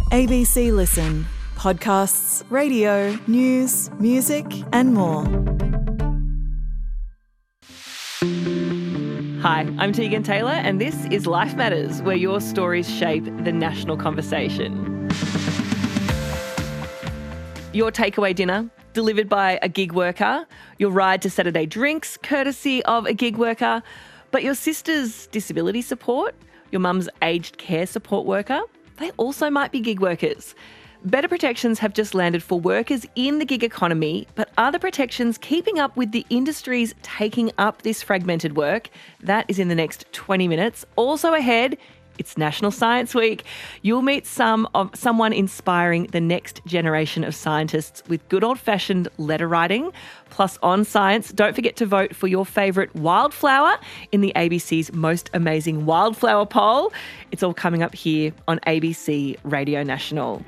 ABC Listen. Podcasts, radio, news, music and more. Hi, I'm Tegan Taylor and this is Life Matters, where your stories shape the national conversation. Your takeaway dinner, delivered by a gig worker, your ride to Saturday drinks, courtesy of a gig worker, but your sister's disability support, your mum's aged care support worker, they also might be gig workers. Better protections have just landed for workers in the gig economy, but are the protections keeping up with the industries taking up this fragmented work? That is in the next 20 minutes. Also ahead, it's National Science Week. You'll meet someone inspiring the next generation of scientists with good old-fashioned letter writing. Plus, on science, don't forget to vote for your favourite wildflower in the ABC's Most Amazing Wildflower poll. It's all coming up here on ABC Radio National.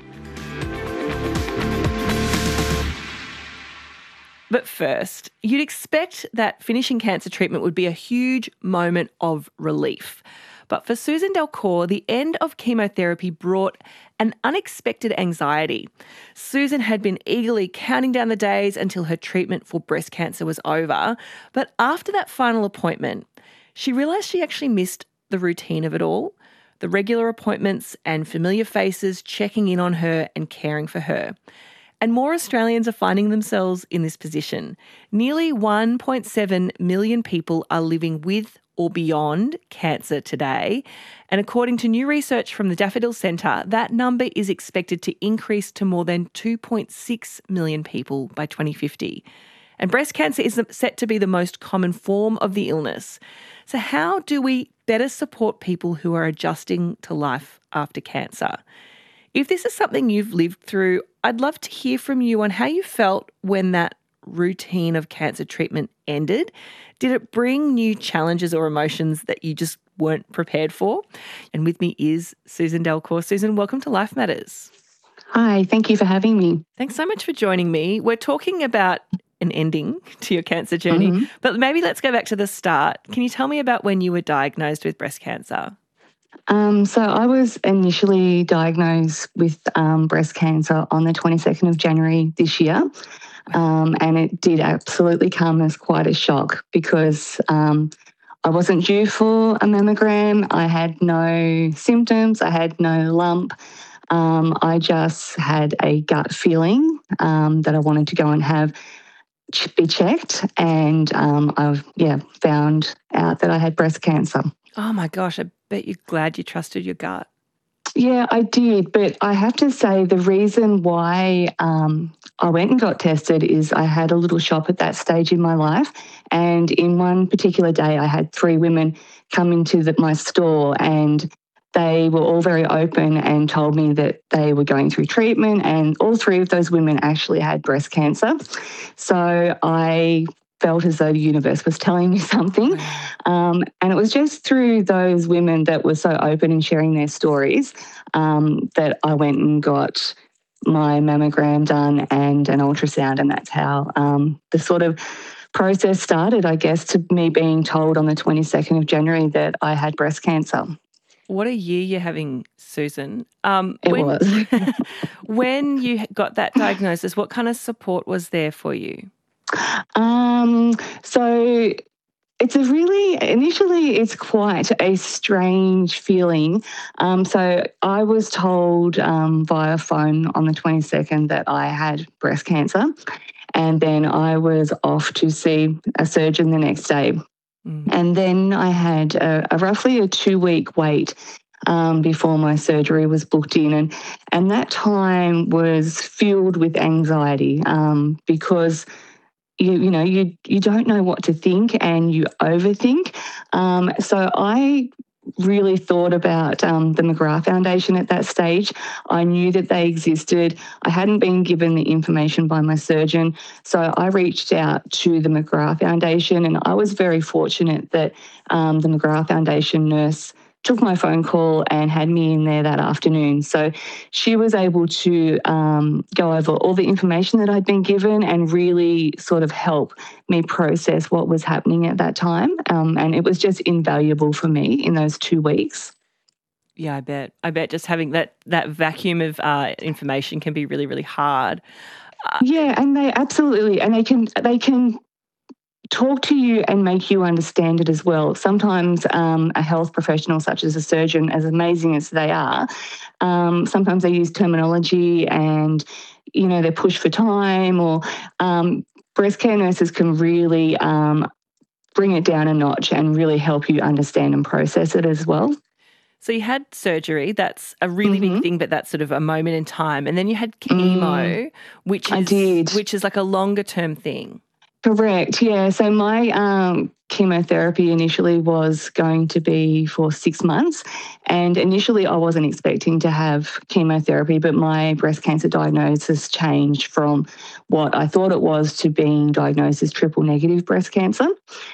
But first, you'd expect that finishing cancer treatment would be a huge moment of relief. But for Susan Delcourt, the end of chemotherapy brought an unexpected anxiety. Susan had been eagerly counting down the days until her treatment for breast cancer was over. But after that final appointment, she realised she actually missed the routine of it all, the regular appointments and familiar faces checking in on her and caring for her. And more Australians are finding themselves in this position. Nearly 1.7 million people are living with or beyond cancer today. And according to new research from the Daffodil Centre, that number is expected to increase to more than 2.6 million people by 2050. And breast cancer is set to be the most common form of the illness. So how do we better support people who are adjusting to life after cancer? If this is something you've lived through, I'd love to hear from you on how you felt when that routine of cancer treatment ended. Did it bring new challenges or emotions that you just weren't prepared for? And with me is Susan Delcourt. Susan, welcome to Life Matters. Hi, thank you for having me. Thanks so much for joining me. We're talking about an ending to your cancer journey, but maybe let's go back to the start. Can you tell me about when you were diagnosed with breast cancer? So I was initially diagnosed with breast cancer on the 22nd of January this year. And it did absolutely come as quite a shock because I wasn't due for a mammogram. I had no symptoms. I had no lump. I just had a gut feeling that I wanted to go and be checked. And I've found out that I had breast cancer. Oh my gosh, I bet you're glad you trusted your gut. Yeah, I did. But I have to say the reason why I went and got tested is I had a little shop at that stage in my life. And in one particular day, I had 3 women come into my store and they were all very open and told me that they were going through treatment, and all 3 of those women actually had breast cancer. So I felt as though the universe was telling me something. And it was just through those women that were so open and sharing their stories that I went and got my mammogram done and an ultrasound, and that's how the sort of process started, I guess, to me being told on the 22nd of January that I had breast cancer. What a year you're having, Susan. It was. When you got that diagnosis, what kind of support was there for you? So initially it's quite a strange feeling. So I was told via phone on the 22nd that I had breast cancer, and then I was off to see a surgeon the next day. And then I had a roughly a 2-week wait before my surgery was booked in. And that time was filled with anxiety because you don't know what to think and you overthink. So I really thought about the McGrath Foundation at that stage. I knew that they existed. I hadn't been given the information by my surgeon. So I reached out to the McGrath Foundation, and I was very fortunate that the McGrath Foundation nurse took my phone call and had me in there that afternoon. So she was able to go over all the information that I'd been given and really sort of help me process what was happening at that time. And it was just invaluable for me in those 2 weeks. Yeah, I bet. I bet just having that vacuum of information can be really, really hard. Yeah, and they absolutely, and they can talk to you and make you understand it as well. Sometimes a health professional, such as a surgeon, as amazing as they are, sometimes they use terminology and, they push for time, or breast care nurses can really bring it down a notch and really help you understand and process it as well. So you had surgery, that's a really big thing, but that's sort of a moment in time. And then you had chemo, which is like a longer term thing. Correct, yeah. So my chemotherapy initially was going to be for 6 months, and initially I wasn't expecting to have chemotherapy, but my breast cancer diagnosis changed from what I thought it was to being diagnosed as triple negative breast cancer.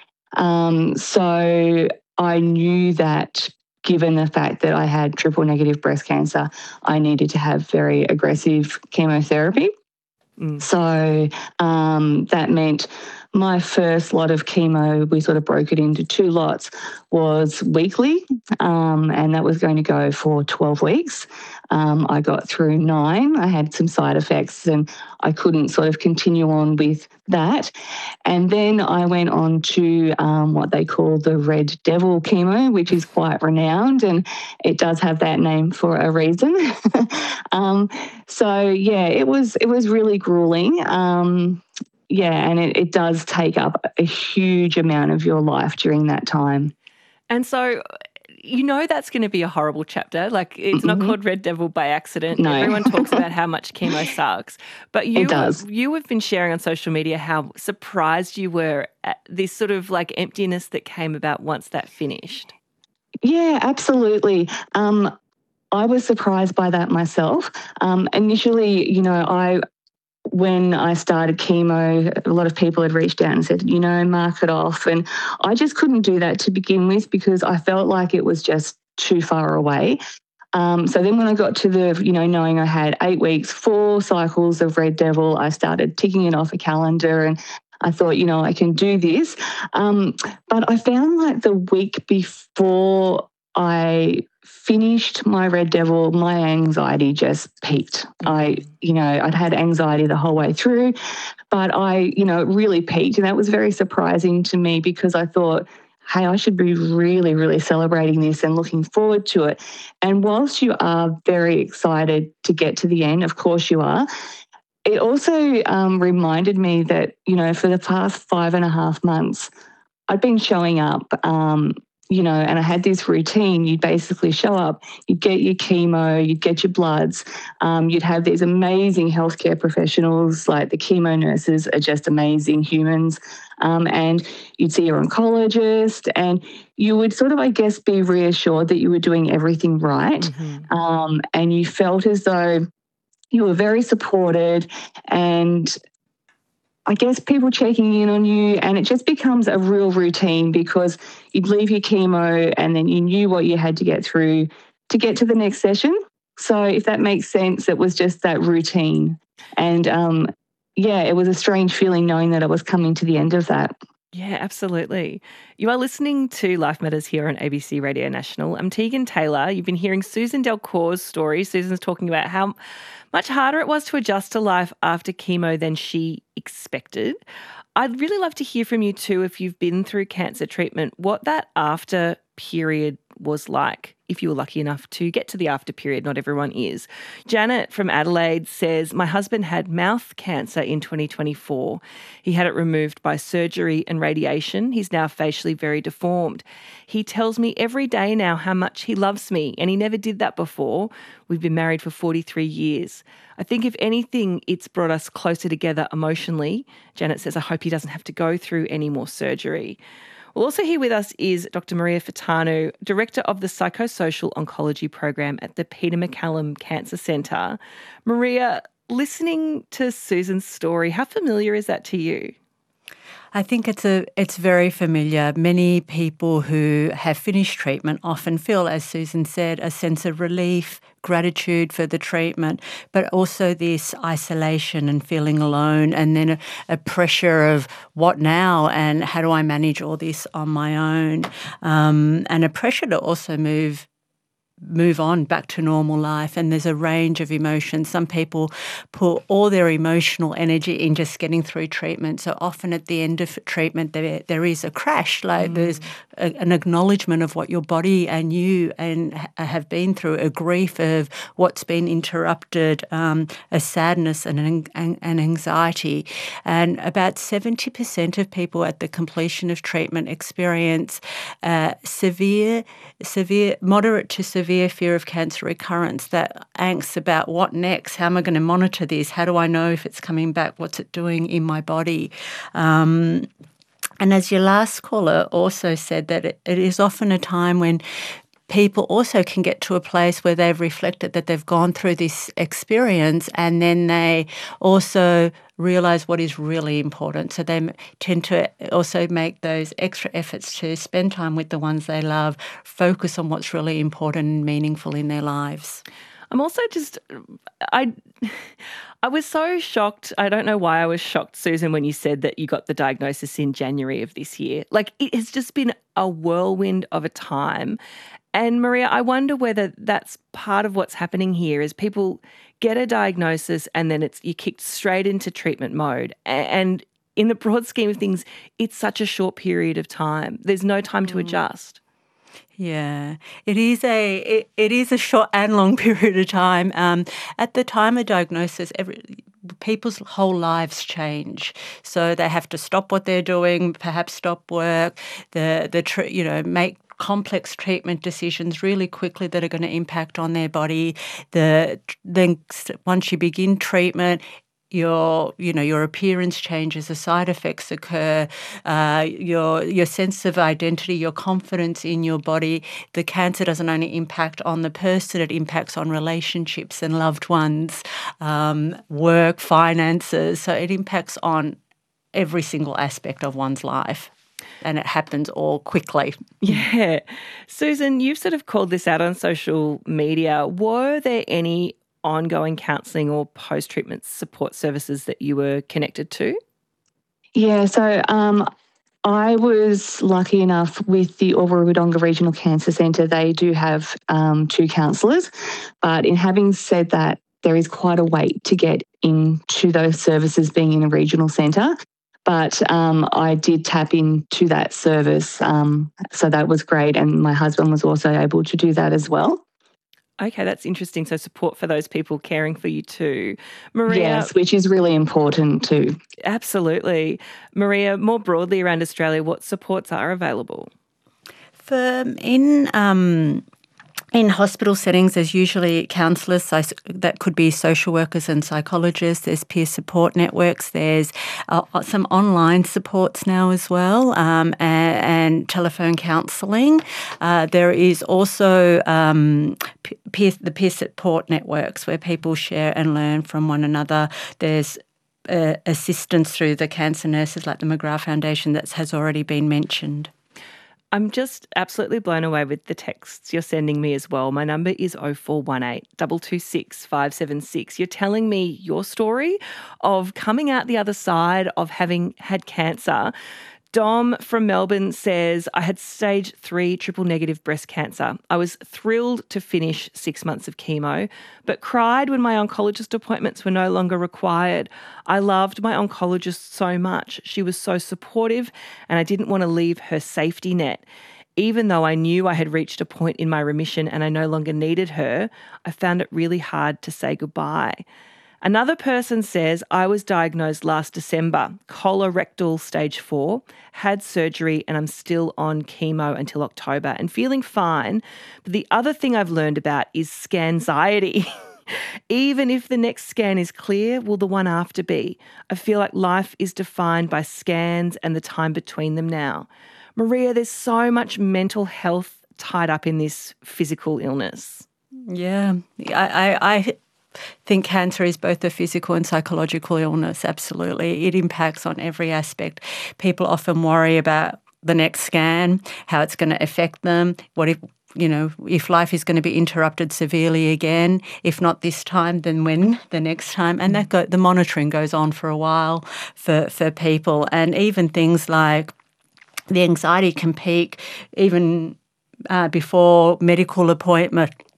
So I knew that given the fact that I had triple negative breast cancer, I needed to have very aggressive chemotherapy. So that meant my first lot of chemo, we sort of broke it into 2 lots, was weekly, and that was going to go for 12 weeks. I got through 9. I had some side effects and I couldn't sort of continue on with that. And then I went on to what they call the Red Devil chemo, which is quite renowned, and it does have that name for a reason. So yeah, it was really grueling. And it does take up a huge amount of your life during that time. And so that's going to be a horrible chapter. Like, it's not called Red Devil by accident. No. Everyone talks about how much chemo sucks. But you have been sharing on social media how surprised you were at this sort of like emptiness that came about once that finished. Yeah, absolutely. I was surprised by that myself. Initially, when I started chemo, a lot of people had reached out and said, mark it off. And I just couldn't do that to begin with because I felt like it was just too far away. So then when I got to the, knowing I had 8 weeks, 4 cycles of Red Devil, I started ticking it off a calendar and I thought, I can do this. But I found like the week before I finished my Red Devil, my anxiety just peaked. I'd had anxiety the whole way through, but it really peaked. And that was very surprising to me because I thought, hey, I should be really, really celebrating this and looking forward to it. And whilst you are very excited to get to the end, of course you are, it also reminded me that, for the past 5.5 months, I'd been showing up, and I had this routine. You'd basically show up, you'd get your chemo, you'd get your bloods, you'd have these amazing healthcare professionals, like the chemo nurses are just amazing humans, and you'd see your oncologist and you would sort of, I guess, be reassured that you were doing everything right, and you felt as though you were very supported and I guess people checking in on you, and it just becomes a real routine because you'd leave your chemo and then you knew what you had to get through to get to the next session. So if that makes sense, it was just that routine. And it was a strange feeling knowing that I was coming to the end of that. Yeah, absolutely. You are listening to Life Matters here on ABC Radio National. I'm Tegan Taylor. You've been hearing Susan Delcour's story. Susan's talking about how much harder it was to adjust to life after chemo than she expected. I'd really love to hear from you too, if you've been through cancer treatment, what that after period was like, if you were lucky enough to get to the after period. Not everyone is. Janet from Adelaide says, my husband had mouth cancer in 2024. He had it removed by surgery and radiation. He's now facially very deformed. He tells me every day now how much he loves me, and he never did that before. We've been married for 43 years. I think if anything, it's brought us closer together emotionally. Janet says, I hope he doesn't have to go through any more surgery. Well, also here with us is Dr. Maria Furtado, Director of the Psychosocial Oncology Program at the Peter MacCallum Cancer Centre. Maria, listening to Susan's story, how familiar is that to you? I think it's very familiar. Many people who have finished treatment often feel, as Susan said, a sense of relief, gratitude for the treatment, but also this isolation and feeling alone, and then a pressure of what now and how do I manage all this on my own, and a pressure to also move move on back to normal life. And there's a range of emotions. Some people put all their emotional energy in just getting through treatment. So often at the end of treatment, there is a crash. Like there's an acknowledgement of what your body and you have been through, a grief of what's been interrupted, a sadness and an anxiety. And about 70% of people at the completion of treatment experience moderate to severe fear of cancer recurrence, that angst about what next, how am I going to monitor this, how do I know if it's coming back, what's it doing in my body. And as your last caller also said, that it is often a time when people also can get to a place where they've reflected that they've gone through this experience, and then they also realise what is really important. So they tend to also make those extra efforts to spend time with the ones they love, focus on what's really important and meaningful in their lives. I'm also I was so shocked. I don't know why I was shocked, Susan, when you said that you got the diagnosis in January of this year. Like, it has just been a whirlwind of a time. And Maria, I wonder whether that's part of what's happening here is people get a diagnosis and then you're kicked straight into treatment mode. And in the broad scheme of things, it's such a short period of time. There's no time to adjust. Yeah, it is a short and long period of time. At the time of diagnosis, people's whole lives change, so they have to stop what they're doing, perhaps stop work, make complex treatment decisions really quickly that are going to impact on their body. Then once you begin treatment, your appearance changes, the side effects occur, your sense of identity, your confidence in your body. The cancer doesn't only impact on the person, it impacts on relationships and loved ones, work, finances. So it impacts on every single aspect of one's life. And it happens all quickly. Yeah. Susan, you've sort of called this out on social media. Were there any ongoing counselling or post-treatment support services that you were connected to? Yeah, so I was lucky enough with the Albury-Wodonga Regional Cancer Centre. They do have 2 counsellors, but in having said that, there is quite a wait to get into those services being in a regional centre. But I did tap into that service, so that was great, and my husband was also able to do that as well. Okay, that's interesting. So support for those people caring for you too. Maria. Yes, which is really important too. Absolutely. Maria, more broadly around Australia, what supports are available? In hospital settings, there's usually counsellors, that could be social workers and psychologists. There's peer support networks. There's some online supports now as well, and telephone counselling. There is also the peer support networks where people share and learn from one another. There's assistance through the cancer nurses like the McGrath Foundation that has already been mentioned. I'm just absolutely blown away with the texts you're sending me as well. My number is 0418 226 576. You're telling me your story of coming out the other side of having had cancer. Dom from Melbourne says, I had stage 3 triple-negative breast cancer. I was thrilled to finish 6 months of chemo, but cried when my oncologist appointments were no longer required. I loved my oncologist so much. She was so supportive and I didn't want to leave her safety net. Even though I knew I had reached a point in my remission and I no longer needed her, I found it really hard to say goodbye. Another person says, I was diagnosed last December, colorectal stage 4, had surgery and I'm still on chemo until October and feeling fine. But the other thing I've learned about is scanxiety. Even if the next scan is clear, will the one after be? I feel like life is defined by scans and the time between them now. Maria, there's so much mental health tied up in this physical illness. Yeah, I think cancer is both a physical and psychological illness, absolutely. It impacts on every aspect. People often worry about the next scan, how it's going to affect them, what if life is going to be interrupted severely again, if not this time, then when the next time? And the monitoring goes on for a while for people. And even things like the anxiety can peak even before medical appointment.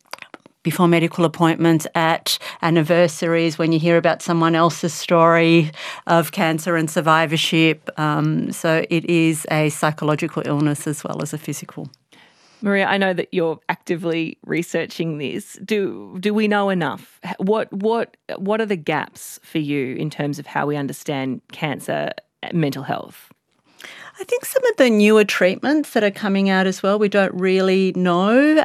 before medical appointments, at anniversaries, when you hear about someone else's story of cancer and survivorship. So it is a psychological illness as well as a physical. Maria, I know that you're actively researching this. Do we know enough? What are the gaps for you in terms of how we understand cancer, mental health? I think some of the newer treatments that are coming out as well, we don't really know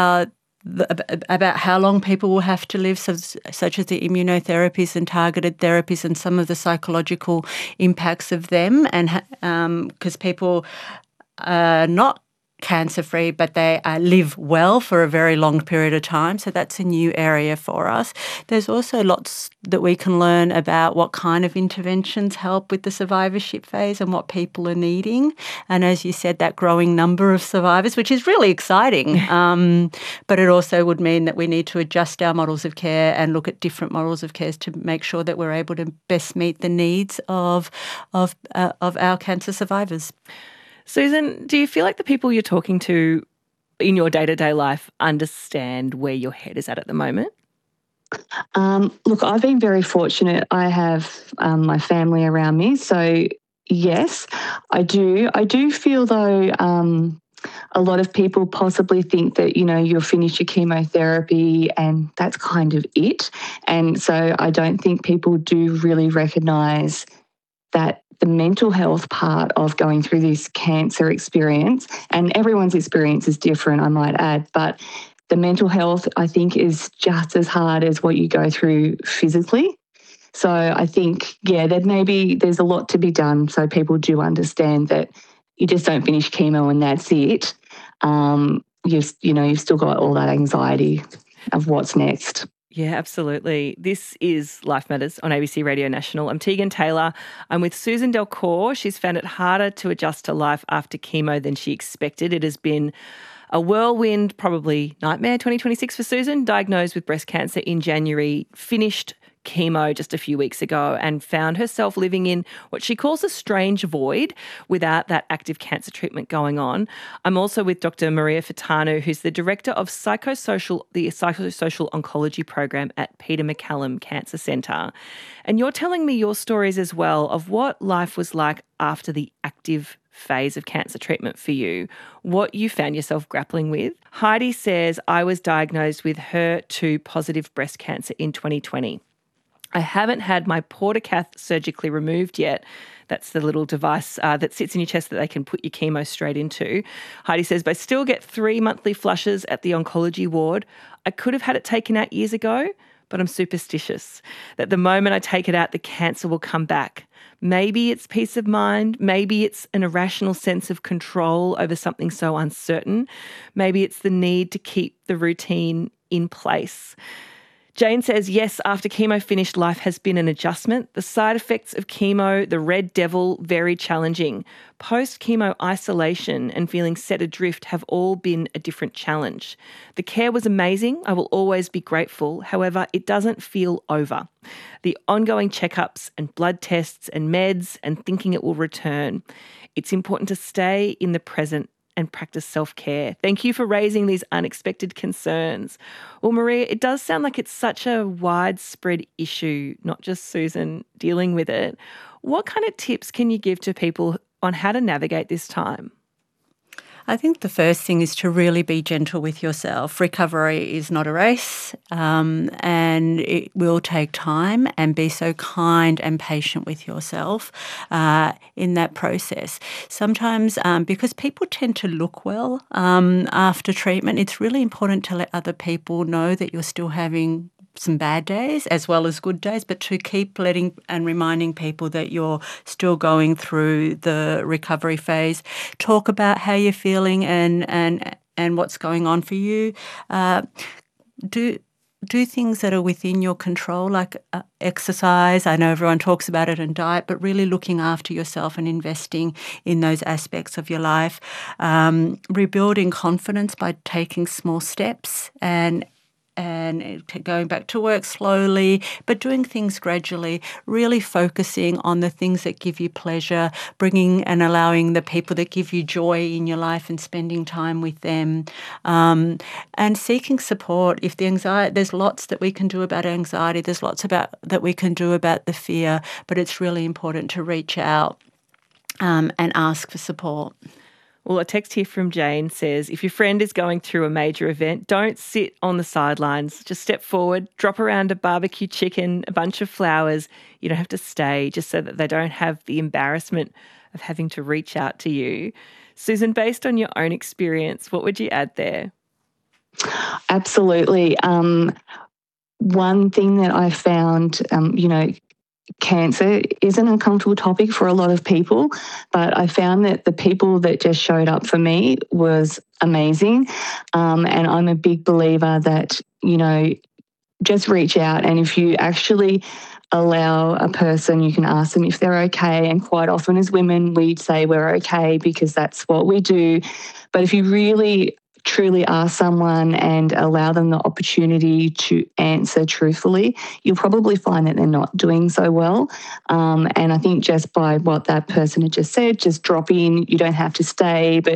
about how long people will have to live, such as the immunotherapies and targeted therapies and some of the psychological impacts of them, and because people are not cancer-free, but they live well for a very long period of time. So that's a new area for us. There's also lots that we can learn about what kind of interventions help with the survivorship phase and what people are needing. And as you said, that growing number of survivors, which is really exciting. But it also would mean that we need to adjust our models of care and look at different models of care to make sure that we're able to best meet the needs of our cancer survivors. Susan, do you feel like the people you're talking to in your day-to-day life understand where your head is at the moment? Look, I've been very fortunate. I have my family around me. So, yes, I do. I do feel, though, a lot of people possibly think that, you'll finish your chemotherapy and that's kind of it. And so I don't think people do really recognise that the mental health part of going through this cancer experience, and everyone's experience is different, I might add, but the mental health, I think, is just as hard as what you go through physically. So I think, there's a lot to be done so people do understand that you just don't finish chemo and that's it. You've still got all that anxiety of what's next. Yeah, absolutely. This is Life Matters on ABC Radio National. I'm Tegan Taylor. I'm with Susan Delcourt. She's found it harder to adjust to life after chemo than she expected. It has been a whirlwind, probably nightmare 2026 for Susan, diagnosed with breast cancer in January, finished chemo just a few weeks ago and found herself living in what she calls a strange void without that active cancer treatment going on. I'm also with Dr. Maria Furtado, who's the Director of the Psychosocial Oncology Program at Peter MacCallum Cancer Centre. And you're telling me your stories as well of what life was like after the active phase of cancer treatment for you, what you found yourself grappling with. Heidi says, I was diagnosed with HER2 positive breast cancer in 2020. I haven't had my portacath surgically removed yet. That's the little device that sits in your chest that they can put your chemo straight into. Heidi says, but I still get 3 monthly flushes at the oncology ward. I could have had it taken out years ago, but I'm superstitious that the moment I take it out, the cancer will come back. Maybe it's peace of mind. Maybe it's an irrational sense of control over something so uncertain. Maybe it's the need to keep the routine in place. Jane says, yes, after chemo finished, life has been an adjustment. The side effects of chemo, the red devil, very challenging. Post-chemo isolation and feeling set adrift have all been a different challenge. The care was amazing. I will always be grateful. However, it doesn't feel over. The ongoing checkups and blood tests and meds and thinking it will return. It's important to stay in the present and practice self-care. Thank you for raising these unexpected concerns. Well, Maria, it does sound like it's such a widespread issue, not just Susan dealing with it. What kind of tips can you give to people on how to navigate this time? I think the first thing is to really be gentle with yourself. Recovery is not a race, and it will take time, and be so kind and patient with yourself in that process. Sometimes because people tend to look well after treatment, it's really important to let other people know that you're still having some bad days as well as good days, but to keep letting and reminding people that you're still going through the recovery phase. Talk about how you're feeling and what's going on for you. Do things that are within your control, like exercise. I know everyone talks about it, and diet, but really looking after yourself and investing in those aspects of your life. Rebuilding confidence by taking small steps and and going back to work slowly, but doing things gradually, really focusing on the things that give you pleasure, bringing and allowing the people that give you joy in your life and spending time with them, and seeking support. If the anxiety, there's lots that we can do about anxiety, there's lots that we can do about the fear, but it's really important to reach out and ask for support. Well, a text here from Jane says, if your friend is going through a major event, don't sit on the sidelines. Just step forward, drop around a barbecue chicken, a bunch of flowers. You don't have to stay, just so that they don't have the embarrassment of having to reach out to you. Susan, based on your own experience, what would you add there? Absolutely. One thing that I found, cancer is an uncomfortable topic for a lot of people, but I found that the people that just showed up for me was amazing. And I'm a big believer that, just reach out. And if you actually allow a person, you can ask them if they're okay. And quite often as women, we say we're okay because that's what we do. But if you really truly ask someone and allow them the opportunity to answer truthfully, you'll probably find that they're not doing so well. And I think just by what that person had just said, just drop in, you don't have to stay. But,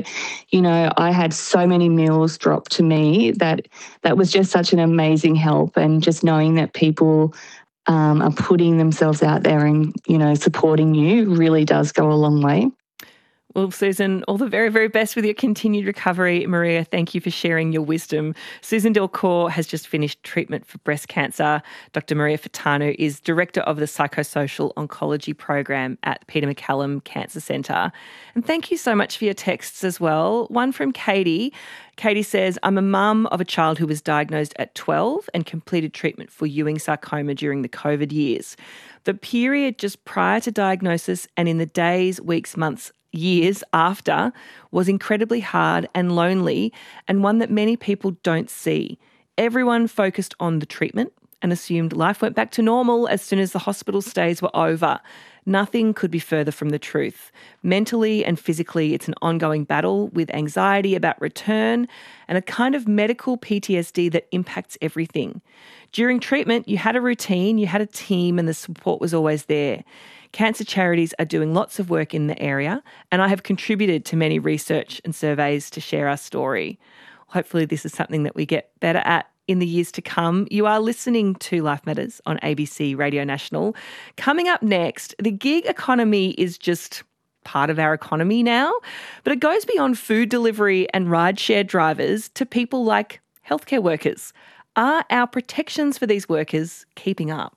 I had so many meals dropped to me that was just such an amazing help. And just knowing that people are putting themselves out there and, supporting you really does go a long way. Well, Susan, all the very, very best with your continued recovery. Maria, thank you for sharing your wisdom. Susan Delcourt has just finished treatment for breast cancer. Dr. Maria Furtado is Director of the Psychosocial Oncology Program at Peter MacCallum Cancer Centre. And thank you so much for your texts as well. One from Katie. Katie says, I'm a mum of a child who was diagnosed at 12 and completed treatment for Ewing sarcoma during the COVID years. The period just prior to diagnosis and in the days, weeks, months, years after was incredibly hard and lonely, and one that many people don't see. Everyone focused on the treatment and assumed life went back to normal as soon as the hospital stays were over. Nothing could be further from the truth. Mentally and physically, it's an ongoing battle with anxiety about return and a kind of medical PTSD that impacts everything. During treatment, you had a routine, you had a team, and the support was always there. Cancer charities are doing lots of work in the area, and I have contributed to many research and surveys to share our story. Hopefully this is something that we get better at in the years to come. You are listening to Life Matters on ABC Radio National. Coming up next, the gig economy is just part of our economy now, but it goes beyond food delivery and rideshare drivers to people like healthcare workers. Are our protections for these workers keeping up?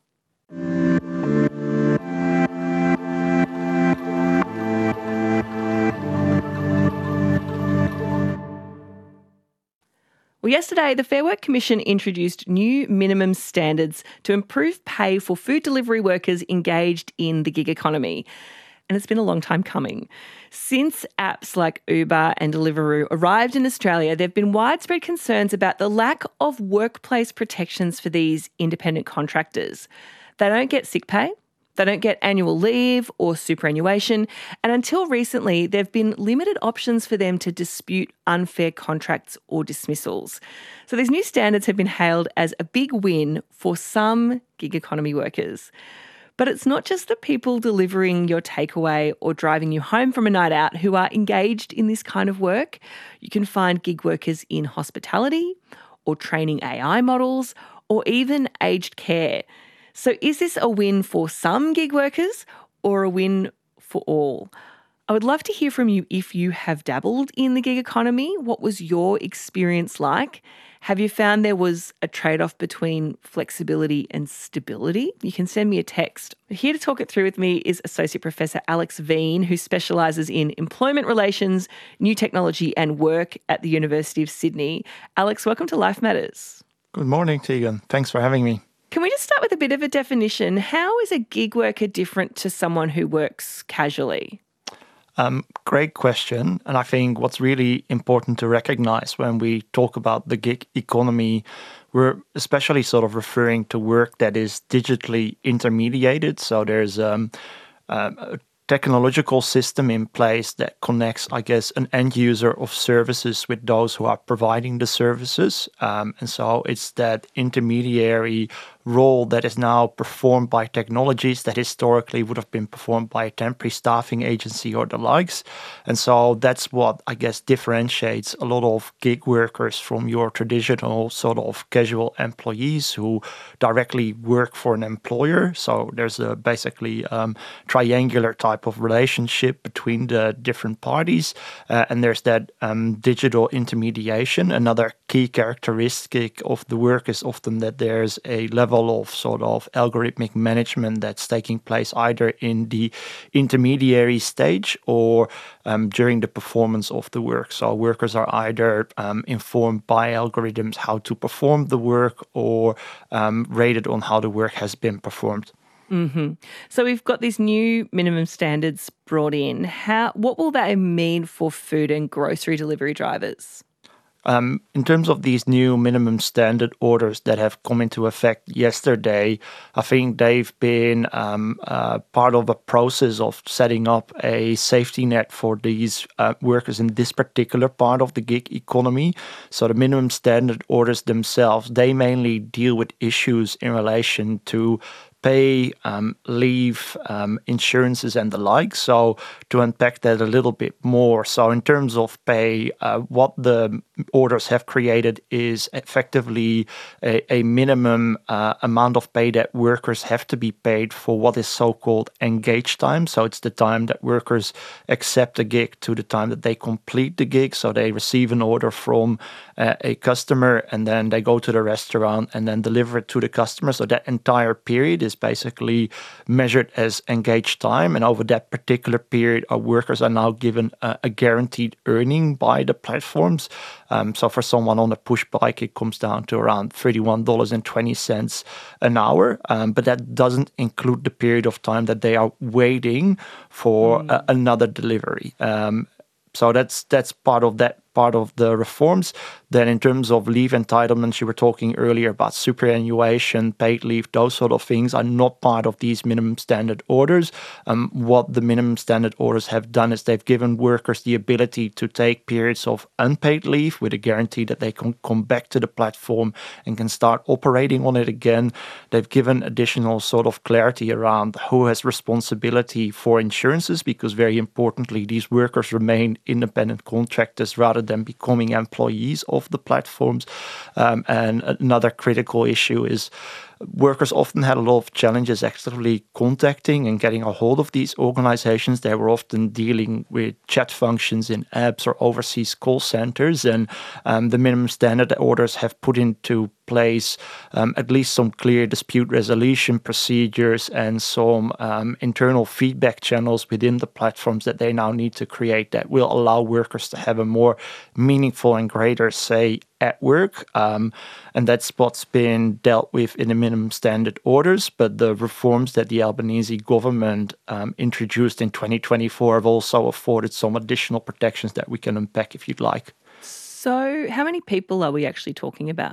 Well, yesterday, the Fair Work Commission introduced new minimum standards to improve pay for food delivery workers engaged in the gig economy. And it's been a long time coming. Since apps like Uber and Deliveroo arrived in Australia, there have been widespread concerns about the lack of workplace protections for these independent contractors. They don't get sick pay. They don't get annual leave or superannuation, and until recently, there have been limited options for them to dispute unfair contracts or dismissals. So these new standards have been hailed as a big win for some gig economy workers. But it's not just the people delivering your takeaway or driving you home from a night out who are engaged in this kind of work. You can find gig workers in hospitality or training AI models or even aged care. So is this a win for some gig workers or a win for all? I would love to hear from you if you have dabbled in the gig economy. What was your experience like? Have you found there was a trade-off between flexibility and stability? You can send me a text. Here to talk it through with me is Associate Professor Alex Veen, who specialises in employment relations, new technology and work at the University of Sydney. Alex, welcome to Life Matters. Good morning, Tegan. Thanks for having me. Can we just start with a bit of a definition? How is a gig worker different to someone who works casually? Great question. And I think what's really important to recognize when we talk about the gig economy, we're especially sort of referring to work that is digitally intermediated. So there's a technological system in place that connects, I guess, an end user of services with those who are providing the services. And so it's that intermediary role that is now performed by technologies that historically would have been performed by a temporary staffing agency or the likes. And so that's what, I guess, differentiates a lot of gig workers from your traditional sort of casual employees who directly work for an employer. So there's a basically triangular type of relationship between the different parties. And there's that digital intermediation. Another key characteristic of the work is often that there's a level of sort of algorithmic management that's taking place either in the intermediary stage or during the performance of the work. So workers are either informed by algorithms how to perform the work or rated on how the work has been performed. Mm-hmm. So we've got these new minimum standards brought in. What will that mean for food and grocery delivery drivers? In terms of these new minimum standard orders that have come into effect yesterday, I think they've been part of a process of setting up a safety net for these workers in this particular part of the gig economy. So the minimum standard orders themselves, they mainly deal with issues in relation to pay, leave, insurances and the like. So to unpack that a little bit more. So in terms of pay, what the orders have created is effectively a minimum amount of pay that workers have to be paid for what is so-called engage time. So it's the time that workers accept a gig to the time that they complete the gig. So they receive an order from a customer and then they go to the restaurant and then deliver it to the customer. So that entire period is basically measured as engaged time. And over that particular period, our workers are now given a guaranteed earning by the platforms. So for someone on a push bike, it comes down to around $31.20 an hour. But that doesn't include the period of time that they are waiting for another delivery. So that's part of the reforms. Then in terms of leave entitlements, you were talking earlier about superannuation, paid leave, those sort of things are not part of these minimum standard orders. What the minimum standard orders have done is they've given workers the ability to take periods of unpaid leave with a guarantee that they can come back to the platform and can start operating on it again. They've given additional sort of clarity around who has responsibility for insurances, because very importantly, these workers remain independent contractors rather than becoming employees of the platforms. And another critical issue is workers often had a lot of challenges actively contacting and getting a hold of these organizations. They were often dealing with chat functions in apps or overseas call centers. And the minimum standard orders have put into place at least some clear dispute resolution procedures and some internal feedback channels within the platforms that they now need to create that will allow workers to have a more meaningful and greater say at work. And that's what's been dealt with in the minimum standard orders. But the reforms that the Albanese government introduced in 2024 have also afforded some additional protections that we can unpack if you'd like. So how many people are we actually talking about?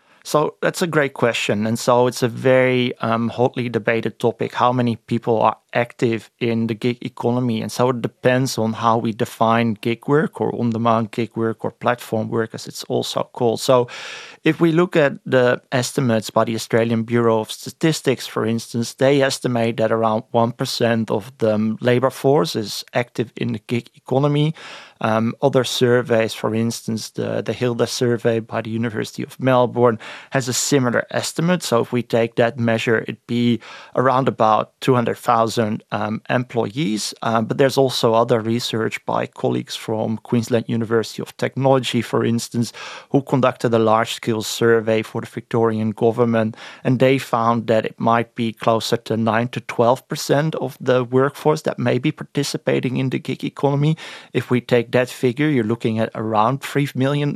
So that's a great question. And so it's a very hotly debated topic, how many people are active in the gig economy. And so it depends on how we define gig work or on-demand gig work or platform work, as it's also called. So if we look at the estimates by the Australian Bureau of Statistics, for instance, they estimate that around 1% of the labour force is active in the gig economy. Other surveys, for instance, the Hilda survey by the University of Melbourne has a similar estimate. So if we take that measure, it'd be around about 200,000 employees. But there's also other research by colleagues from Queensland University of Technology, for instance, who conducted a large-scale survey for the Victorian government, and they found that it might be closer to 9 to 12% of the workforce that may be participating in the gig economy. If we take that figure, you're looking at around 3 million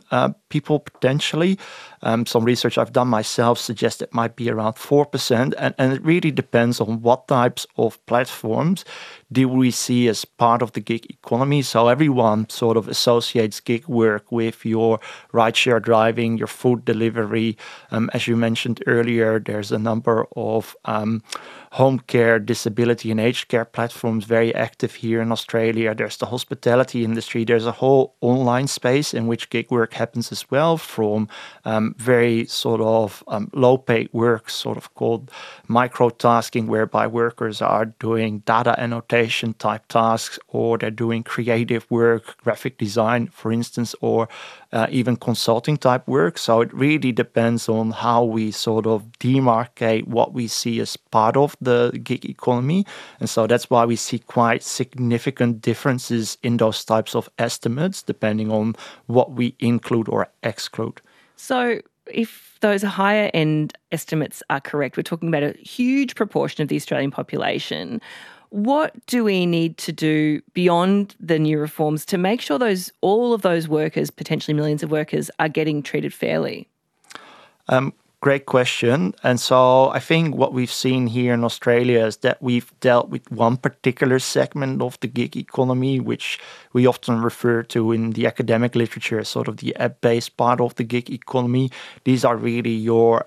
people potentially. Some research I've done myself suggests it might be around 4%. And it really depends on what types of platforms do we see as part of the gig economy. So everyone sort of associates gig work with your rideshare driving, your food delivery. As you mentioned earlier, there's a number of home care, disability and aged care platforms very active here in Australia. There's the hospitality industry. There's a whole online space in which gig work happens as well, from very sort of low-paid work, sort of called micro-tasking, whereby workers are doing data annotation type tasks, or they're doing creative work, graphic design, for instance, or even consulting type work. So it really depends on how we sort of demarcate what we see as part of the gig economy. And so that's why we see quite significant differences in those types of estimates, depending on what we include or exclude. So if those higher end estimates are correct, we're talking about a huge proportion of the Australian population. What do we need to do beyond the new reforms to make sure all of those workers, potentially millions of workers, are getting treated fairly? Great question. And so I think what we've seen here in Australia is that we've dealt with one particular segment of the gig economy, which we often refer to in the academic literature as sort of the app-based part of the gig economy. These are really your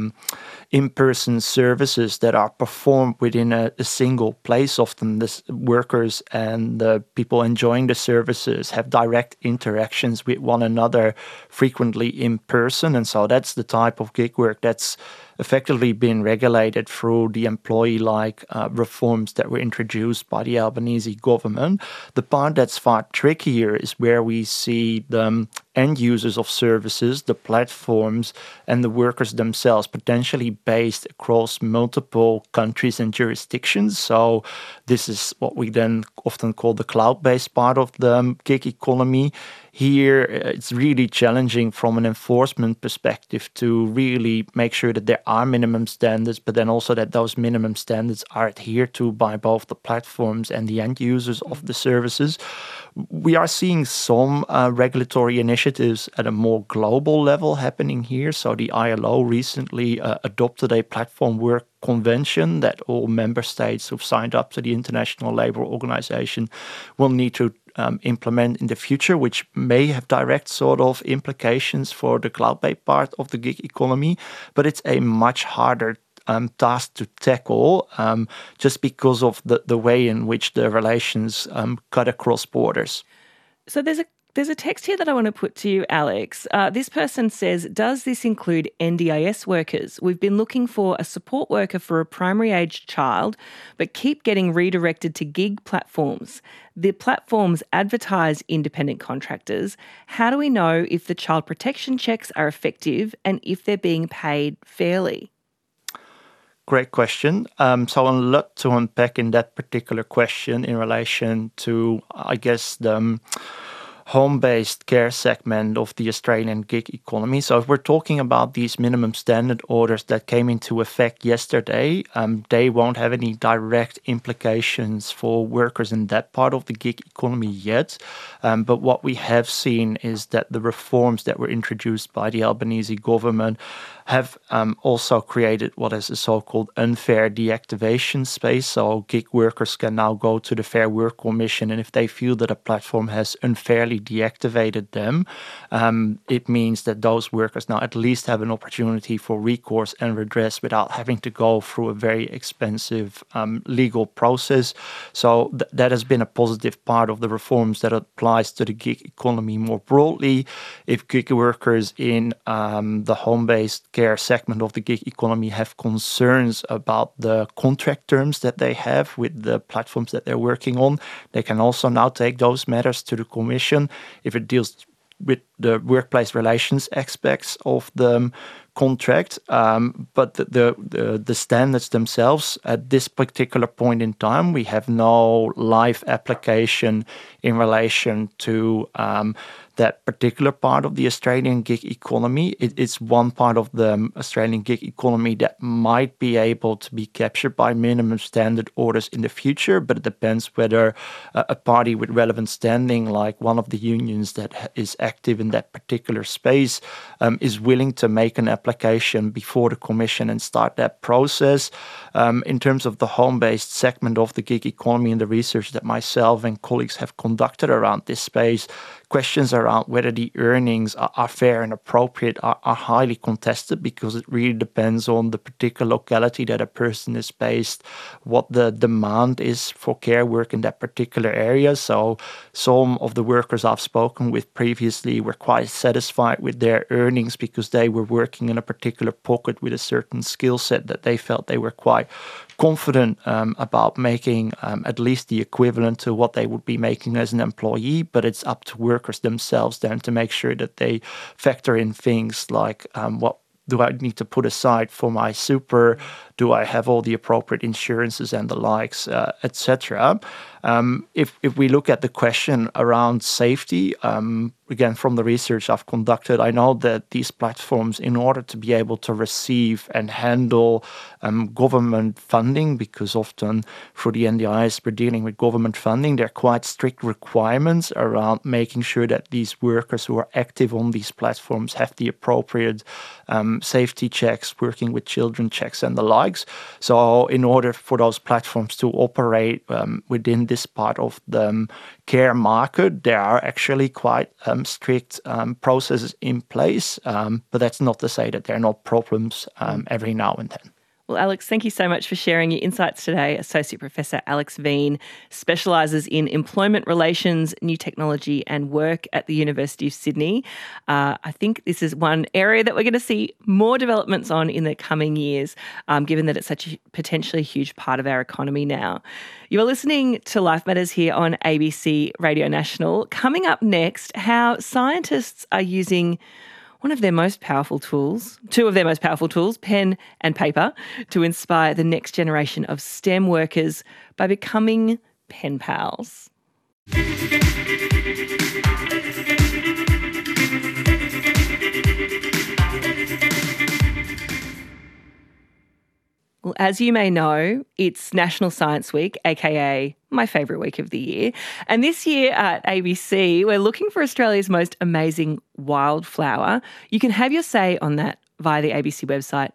in-person services that are performed within a single place. Often the workers and the people enjoying the services have direct interactions with one another, frequently in person. And so that's the type of gig work that's effectively been regulated through the employee-like reforms that were introduced by the Albanese government. The part that's far trickier is where we see the end users of services, the platforms, and the workers themselves potentially based across multiple countries and jurisdictions. So this is what we then often call the cloud-based part of the gig economy. Here, it's really challenging from an enforcement perspective to really make sure that there are minimum standards, but then also that those minimum standards are adhered to by both the platforms and the end users of the services. We are seeing some regulatory initiatives at a more global level happening here. So the ILO recently adopted a platform work convention that all member states who've signed up to the International Labour Organization will need to implement in the future, which may have direct sort of implications for the cloud-based part of the gig economy, but it's a much harder task to tackle just because of the way in which the relations cut across borders. So there's a text here that I want to put to you, Alex. This person says, does this include NDIS workers? We've been looking for a support worker for a primary-aged child, but keep getting redirected to gig platforms. The platforms advertise independent contractors. How do we know if the child protection checks are effective and if they're being paid fairly? Great question. So a lot to unpack in that particular question in relation to, I guess, the home-based care segment of the Australian gig economy. So if we're talking about these minimum standard orders that came into effect yesterday, they won't have any direct implications for workers in that part of the gig economy yet. But what we have seen is that the reforms that were introduced by the Albanese government have also created what is a so-called unfair deactivation space. So gig workers can now go to the Fair Work Commission, and if they feel that a platform has unfairly deactivated them, it means that those workers now at least have an opportunity for recourse and redress without having to go through a very expensive legal process. So that has been a positive part of the reforms that applies to the gig economy more broadly. If gig workers in the home-based care segment of the gig economy have concerns about the contract terms that they have with the platforms that they're working on, they can also now take those matters to the Commission. If it deals with the workplace relations aspects of the contract, but the standards themselves at this particular point in time, we have no live application in relation to that particular part of the Australian gig economy. It's one part of the Australian gig economy that might be able to be captured by minimum standard orders in the future, but it depends whether a party with relevant standing, like one of the unions that is active in that particular space, is willing to make an application before the Commission and start that process. In terms of the home-based segment of the gig economy and the research that myself and colleagues have conducted around this space, questions around whether the earnings are fair and appropriate are highly contested, because it really depends on the particular locality that a person is based, what the demand is for care work in that particular area. So some of the workers I've spoken with previously were quite satisfied with their earnings because they were working in a particular pocket with a certain skill set that they felt they were quite confident about making at least the equivalent to what they would be making as an employee. But it's up to workers themselves then to make sure that they factor in things like what do I need to put aside for my super? Do I have all the appropriate insurances and the likes, etc.? If we look at the question around safety, again, from the research I've conducted, I know that these platforms, in order to be able to receive and handle government funding, because often through the NDIS we're dealing with government funding, there are quite strict requirements around making sure that these workers who are active on these platforms have the appropriate safety checks, working with children checks and the likes. So in order for those platforms to operate within this part of the care market, there are actually quite strict processes in place, but that's not to say that there are not problems every now and then. Well, Alex, thank you so much for sharing your insights today. Associate Professor Alex Veen specialises in employment relations, new technology and work at the University of Sydney. I think this is one area that we're going to see more developments on in the coming years, given that it's such a potentially huge part of our economy now. You are listening to Life Matters here on ABC Radio National. Coming up next, how scientists are using two of their most powerful tools, pen and paper, to inspire the next generation of STEM workers by becoming pen pals. Well, as you may know, it's National Science Week, aka my favourite week of the year. And this year at ABC, we're looking for Australia's most amazing wildflower. You can have your say on that via the ABC website,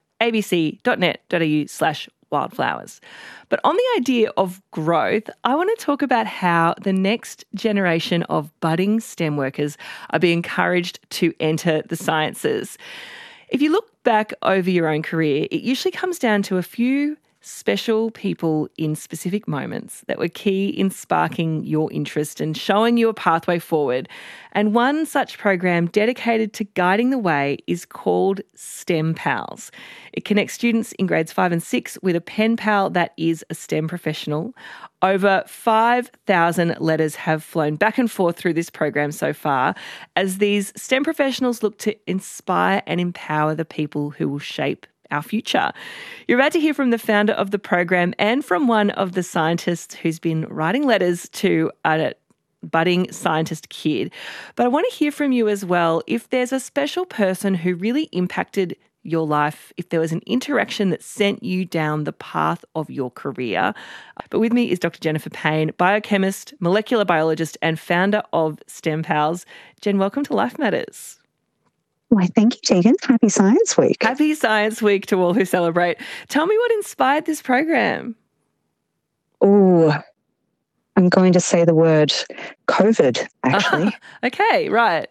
abc.net.au/wildflowers. But on the idea of growth, I want to talk about how the next generation of budding STEM workers are being encouraged to enter the sciences. If you look back over your own career, it usually comes down to a few special people in specific moments that were key in sparking your interest and showing you a pathway forward. And one such program dedicated to guiding the way is called STEM Pals. It connects students in grades 5 and 6 with a pen pal that is a STEM professional. Over 5,000 letters have flown back and forth through this program so far, as these STEM professionals look to inspire and empower the people who will shape our future. You're about to hear from the founder of the program and from one of the scientists who's been writing letters to a budding scientist kid. But I want to hear from you as well if there's a special person who really impacted your life, if there was an interaction that sent you down the path of your career. But with me is Dr. Jennifer Payne, biochemist, molecular biologist and founder of STEM Pals. Jen, welcome to Life Matters. Why, thank you, Tegan. Happy Science Week. Happy Science Week to all who celebrate. Tell me what inspired this program. Oh, I'm going to say the word COVID, actually. Okay, right.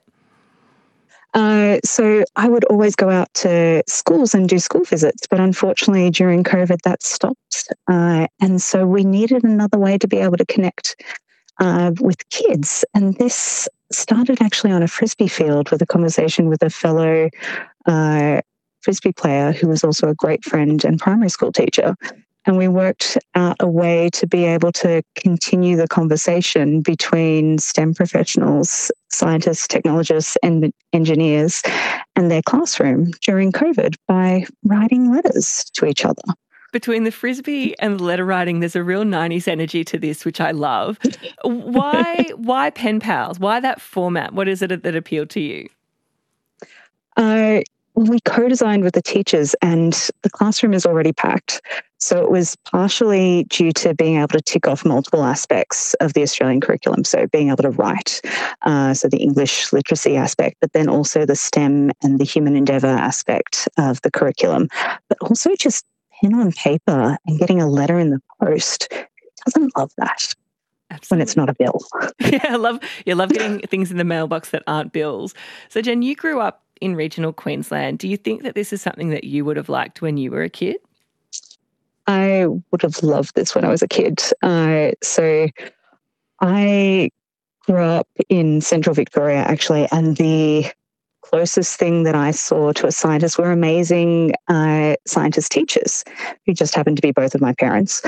So I would always go out to schools and do school visits, but unfortunately during COVID that stopped. And so we needed another way to be able to connect with kids. And this started actually on a Frisbee field with a conversation with a fellow Frisbee player who was also a great friend and primary school teacher. And we worked out a way to be able to continue the conversation between STEM professionals, scientists, technologists, and engineers and their classroom during COVID by writing letters to each other. Between the frisbee and the letter writing, there's a real 90s energy to this, which I love. Why pen pals? Why that format? What is it that appealed to you? We co-designed with the teachers, and the classroom is already packed. So it was partially due to being able to tick off multiple aspects of the Australian curriculum. So being able to write, so the English literacy aspect, but then also the STEM and the human endeavour aspect of the curriculum. But also just pen on paper and getting a letter in the post. Who doesn't love that? Absolutely. When it's not a bill. Yeah, I love getting things in the mailbox that aren't bills. So Jen, you grew up in regional Queensland. Do you think that this is something that you would have liked when you were a kid? I would have loved this when I was a kid. So I grew up in central Victoria, actually, and the closest thing that I saw to a scientist were amazing scientist teachers who just happened to be both of my parents.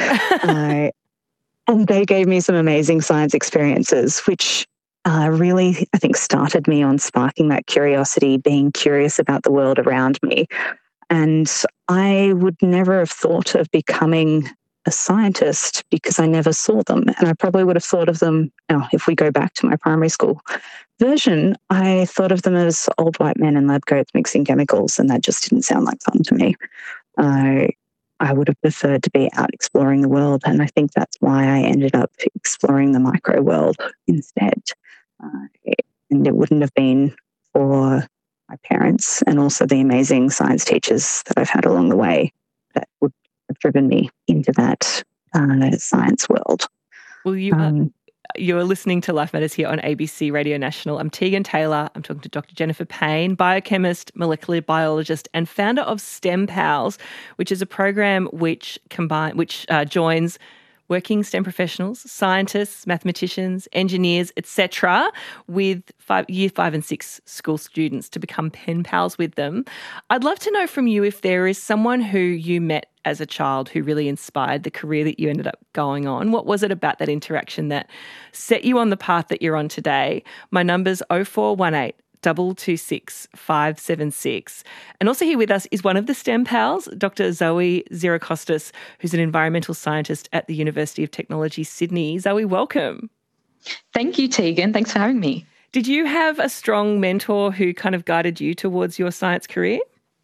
And they gave me some amazing science experiences, which really, I think, started me on sparking that curiosity, being curious about the world around me. And I would never have thought of becoming a scientist because I never saw them. And I probably would have thought of them, if we go back to my primary school version, I thought of them as old white men in lab coats mixing chemicals, and that just didn't sound like fun to me. I would have preferred to be out exploring the world, and I think that's why I ended up exploring the micro world instead. And it wouldn't have been for my parents and also the amazing science teachers that I've had along the way that would have driven me into that science world. Well, you're listening to Life Matters here on ABC Radio National. I'm Tegan Taylor. I'm talking to Dr. Jennifer Payne, biochemist, molecular biologist, and founder of STEM Pals, which is a program which joins working STEM professionals, scientists, mathematicians, engineers, etc., with year 5 and 6 school students to become pen pals with them. I'd love to know from you if there is someone who you met as a child who really inspired the career that you ended up going on. What was it about that interaction that set you on the path that you're on today? My number's 0418 226 576. And also here with us is one of the STEM pals, Dr. Zoe Ziracostas, who's an environmental scientist at the University of Technology, Sydney. Zoe, welcome. Thank you, Tegan. Thanks for having me. Did you have a strong mentor who kind of guided you towards your science career?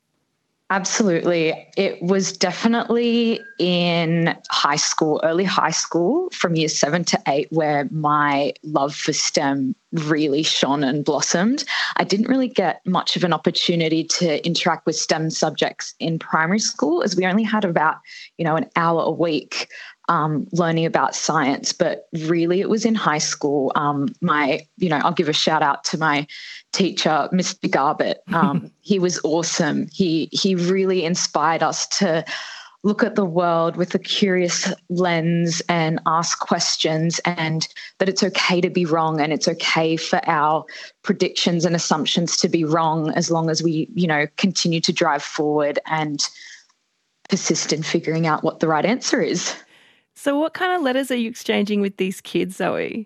Absolutely. It was definitely in high school, early high school, from year 7 to 8, where my love for STEM really shone and blossomed. I didn't really get much of an opportunity to interact with STEM subjects in primary school, as we only had about, an hour a week learning about science. But really, it was in high school. I'll give a shout out to my teacher, Mr. Garbett. He was awesome. He really inspired us to look at the world with a curious lens and ask questions, and that it's okay to be wrong and it's okay for our predictions and assumptions to be wrong as long as we, continue to drive forward and persist in figuring out what the right answer is. So what kind of letters are you exchanging with these kids, Zoe?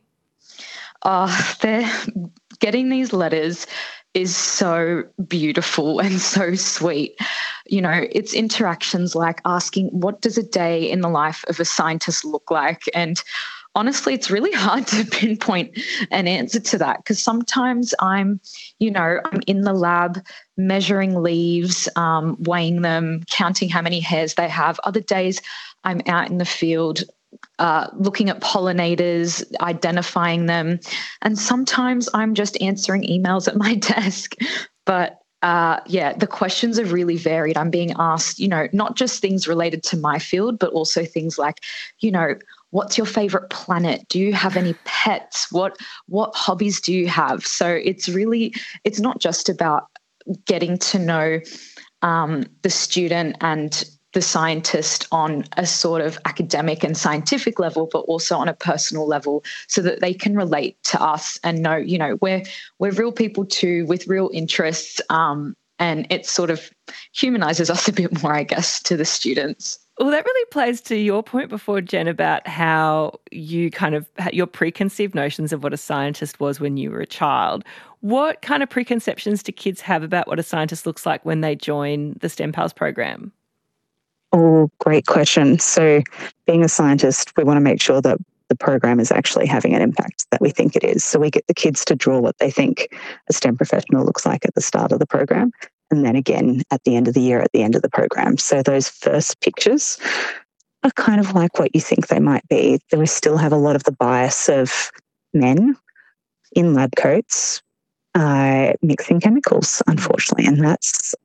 They're getting these letters is so beautiful and so sweet. It's interactions like asking, what does a day in the life of a scientist look like? And honestly, it's really hard to pinpoint an answer to that, because sometimes I'm in the lab measuring leaves, weighing them, counting how many hairs they have. Other days I'm out in the field looking at pollinators, identifying them. And sometimes I'm just answering emails at my desk. But the questions are really varied. I'm being asked, not just things related to my field, but also things like, what's your favorite planet? Do you have any pets? What hobbies do you have? So it's not just about getting to know the student and the scientist on a sort of academic and scientific level, but also on a personal level, so that they can relate to us and know, we're real people too, with real interests, and it sort of humanizes us a bit more, I guess, to the students. Well, that really plays to your point before, Jen, about how you kind of your preconceived notions of what a scientist was when you were a child. What kind of preconceptions do kids have about what a scientist looks like when they join the STEM Pals program? Oh, great question. So being a scientist, we want to make sure that the program is actually having an impact that we think it is. So we get the kids to draw what they think a STEM professional looks like at the start of the program, and then again at the end of the year, at the end of the program. So those first pictures are kind of like what you think they might be. We still have a lot of the bias of men in lab coats mixing chemicals, unfortunately, and that's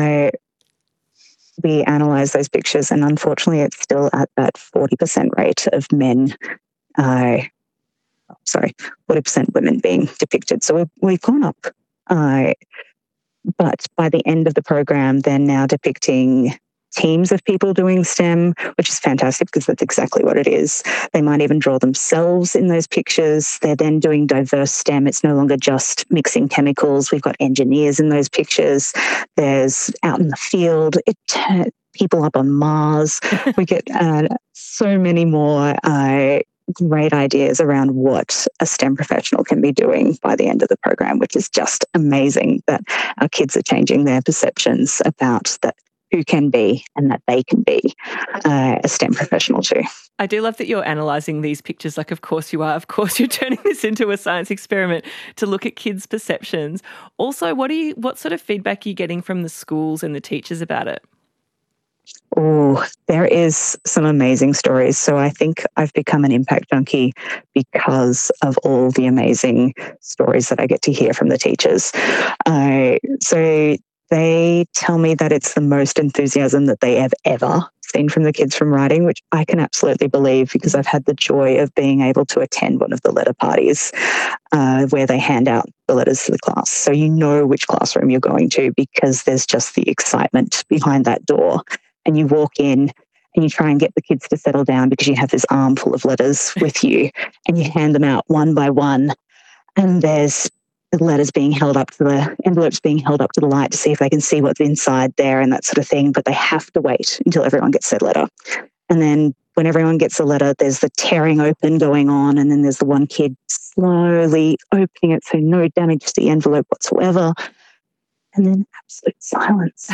we analyse those pictures, and unfortunately, it's still at that 40% rate of men. 40% women being depicted. So we've gone up. But by the end of the program, they're now depicting teams of people doing STEM, which is fantastic because that's exactly what it is. They might even draw themselves in those pictures. They're then doing diverse STEM. It's no longer just mixing chemicals. We've got engineers in those pictures. There's out in the field, people up on Mars. We get so many more great ideas around what a STEM professional can be doing by the end of the program, which is just amazing that our kids are changing their perceptions about that who can be and that they can be a STEM professional too. I do love that you're analysing these pictures. Like, of course you are. Of course you're turning this into a science experiment to look at kids' perceptions. Also, what sort of feedback are you getting from the schools and the teachers about it? Oh, there is some amazing stories. So I think I've become an impact junkie because of all the amazing stories that I get to hear from the teachers. So they tell me that it's the most enthusiasm that they have ever seen from the kids from writing, which I can absolutely believe because I've had the joy of being able to attend one of the letter parties where they hand out the letters to the class. So you know which classroom you're going to because there's just the excitement behind that door. And you walk in and you try and get the kids to settle down because you have this armful of letters with you and you hand them out one by one. And there's the letters being held up to the envelopes being held up to the light to see if they can see what's inside there and that sort of thing. But they have to wait until everyone gets their letter. And then when everyone gets a letter, there's the tearing open going on. And then there's the one kid slowly opening it so no damage to the envelope whatsoever. And then absolute silence.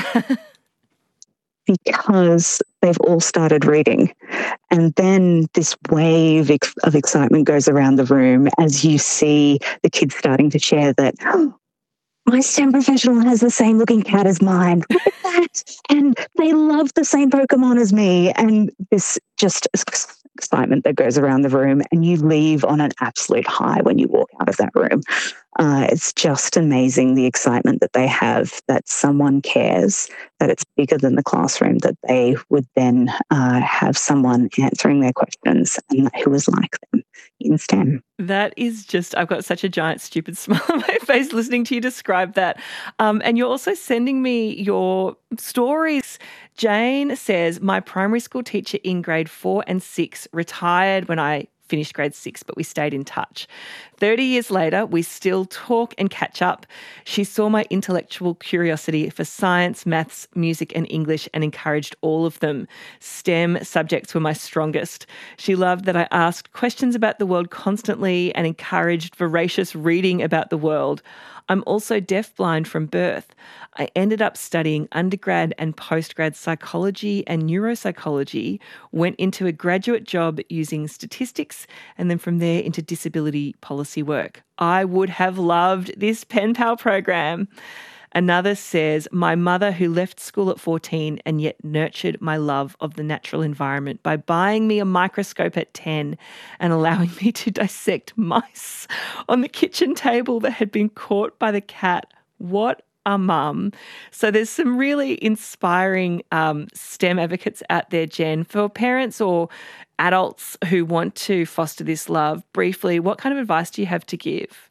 Because they've all started reading. And then this wave of excitement goes around the room as you see the kids starting to share that, oh, my STEM professional has the same looking cat as mine. Look at that. And they love the same Pokemon as me. And this just excitement that goes around the room, and you leave on an absolute high when you walk out of that room. It's just amazing the excitement that they have, that someone cares, that it's bigger than the classroom, that they would then have someone answering their questions and who is like them in STEM. That is just, I've got such a giant stupid smile on my face listening to you describe that. And you're also sending me your stories. Jane says, my primary school teacher in grade 4 and 6 retired when I finished grade 6, but we stayed in touch. 30 years later, we still talk and catch up. She saw my intellectual curiosity for science, maths, music and English and encouraged all of them. STEM subjects were my strongest. She loved that I asked questions about the world constantly and encouraged voracious reading about the world. I'm also deafblind from birth. I ended up studying undergrad and postgrad psychology and neuropsychology, went into a graduate job using statistics, and then from there into disability policy work. I would have loved this pen pal program. Another says, my mother who left school at 14 and yet nurtured my love of the natural environment by buying me a microscope at 10 and allowing me to dissect mice on the kitchen table that had been caught by the cat. What a mum. So there's some really inspiring STEM advocates out there, Jen. For parents or adults who want to foster this love, briefly, what kind of advice do you have to give?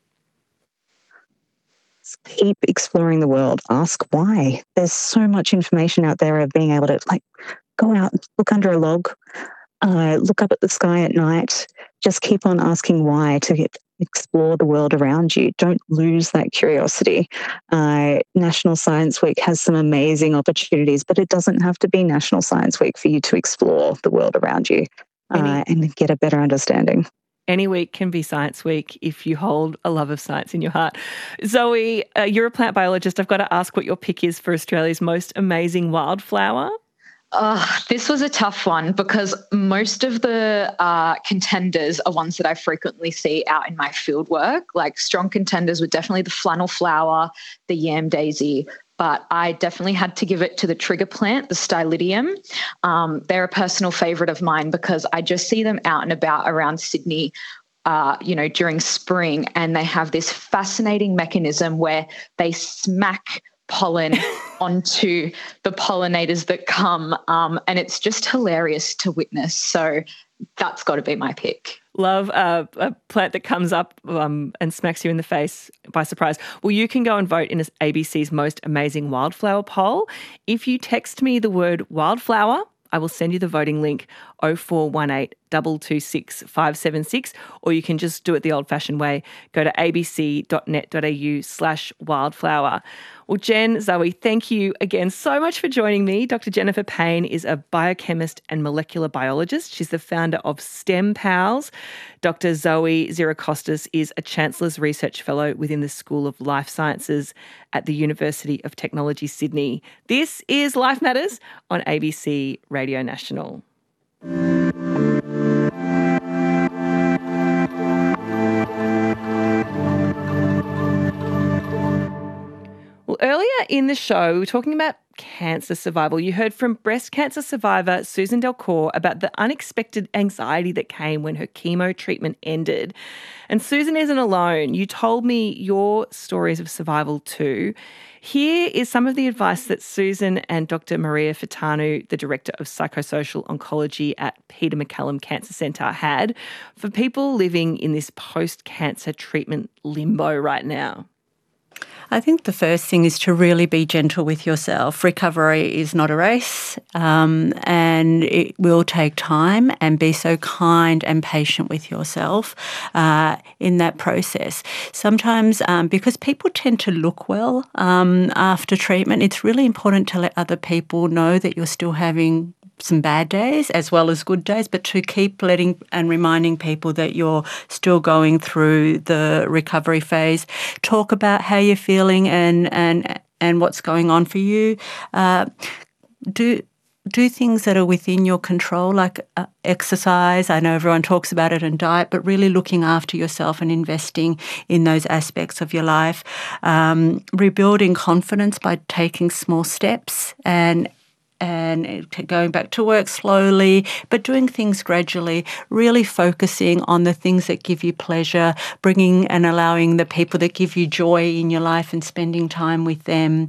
Keep exploring the world. Ask why. There's so much information out there of being able to go out, look under a log, look up at the sky at night. Just keep on asking why to explore the world around you. Don't lose that curiosity. National Science Week has some amazing opportunities, but it doesn't have to be National Science Week for you to explore the world around you and get a better understanding. Any week can be Science Week if you hold a love of science in your heart. Zoe, you're a plant biologist. I've got to ask what your pick is for Australia's most amazing wildflower. This was a tough one because most of the contenders are ones that I frequently see out in my field work. Like strong contenders were definitely the flannel flower, the yam daisy, but I definitely had to give it to the trigger plant, the Stylidium. They're a personal favourite of mine because I just see them out and about around Sydney during spring, and they have this fascinating mechanism where they smack pollen onto the pollinators that come, and it's just hilarious to witness. So that's got to be my pick. Love a plant that comes up and smacks you in the face by surprise. Well, you can go and vote in ABC's Most Amazing Wildflower poll. If you text me the word wildflower, I will send you the voting link 0418 226 576, or you can just do it the old-fashioned way. Go to abc.net.au/wildflower. Well, Jen, Zoe, thank you again so much for joining me. Dr. Jennifer Payne is a biochemist and molecular biologist. She's the founder of STEM Pals. Dr. Zoe Ziracostas is a Chancellor's Research Fellow within the School of Life Sciences at the University of Technology, Sydney. This is Life Matters on ABC Radio National. Well, earlier in the show, we were talking about cancer survival. You heard from breast cancer survivor Susan Delcourt about the unexpected anxiety that came when her chemo treatment ended. And Susan isn't alone. You told me your stories of survival too. Here is some of the advice that Susan and Dr. Maria Furtanu, the Director of Psychosocial Oncology at Peter MacCallum Cancer Centre, had for people living in this post-cancer treatment limbo right now. I think the first thing is to really be gentle with yourself. Recovery is not a race, and it will take time, and be so kind and patient with yourself in that process. Sometimes because people tend to look well after treatment, it's really important to let other people know that you're still having some bad days as well as good days, but to keep letting and reminding people that you're still going through the recovery phase. Talk about how you're feeling and what's going on for you. Do things that are within your control, like exercise. I know everyone talks about it, and diet, but really looking after yourself and investing in those aspects of your life. Rebuilding confidence by taking small steps and going back to work slowly, but doing things gradually, really focusing on the things that give you pleasure, bringing and allowing the people that give you joy in your life and spending time with them,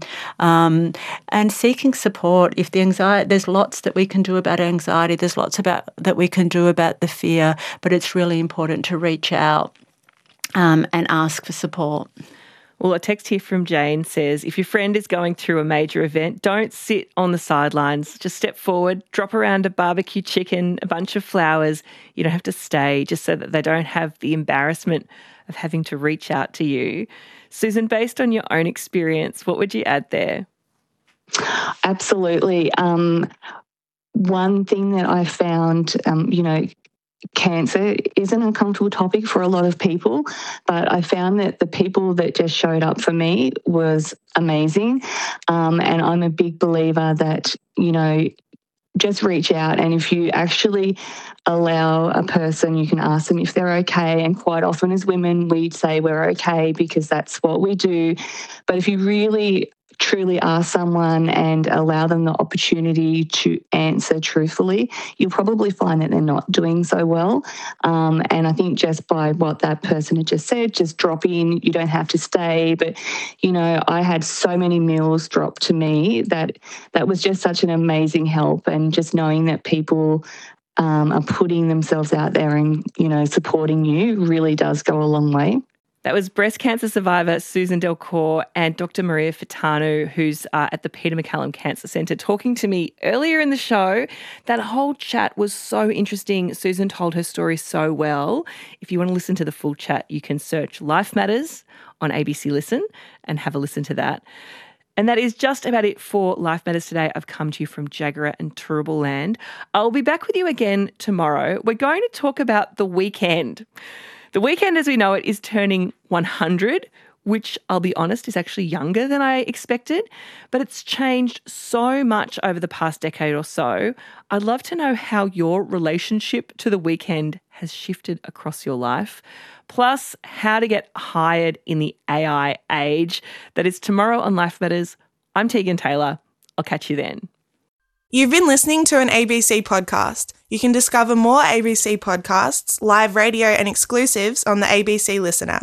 and seeking support. If the anxiety, there's lots that we can do about anxiety, there's lots that we can do about the fear, but it's really important to reach out and ask for support. Well, a text here from Jane says, if your friend is going through a major event, don't sit on the sidelines. Just step forward, drop around a barbecue chicken, a bunch of flowers. You don't have to stay, just so that they don't have the embarrassment of having to reach out to you. Susan, based on your own experience, what would you add there? Absolutely. One thing that I found, cancer is an uncomfortable topic for a lot of people, but I found that the people that just showed up for me was amazing. And I'm a big believer that, just reach out. And if you actually allow a person, you can ask them if they're okay. And quite often as women, we say we're okay because that's what we do. But if you really truly ask someone and allow them the opportunity to answer truthfully, you'll probably find that they're not doing so well. And I think just by what that person had just said, just drop in, you don't have to stay. But, I had so many meals dropped to me that was just such an amazing help. And just knowing that people are putting themselves out there and, supporting you really does go a long way. That was breast cancer survivor Susan Delcourt and Dr. Maria Furtanu, who's at the Peter MacCallum Cancer Centre, talking to me earlier in the show. That whole chat was so interesting. Susan told her story so well. If you want to listen to the full chat, you can search Life Matters on ABC Listen and have a listen to that. And that is just about it for Life Matters today. I've come to you from Jagera and Turrbal Land. I'll be back with you again tomorrow. We're going to talk about The Weeknd. The Weeknd, as we know it, is turning 100, which I'll be honest is actually younger than I expected, but it's changed so much over the past decade or so. I'd love to know how your relationship to the weekend has shifted across your life, plus how to get hired in the AI age. That is tomorrow on Life Matters. I'm Tegan Taylor. I'll catch you then. You've been listening to an ABC podcast. You can discover more ABC podcasts, live radio and exclusives on the ABC Listen app.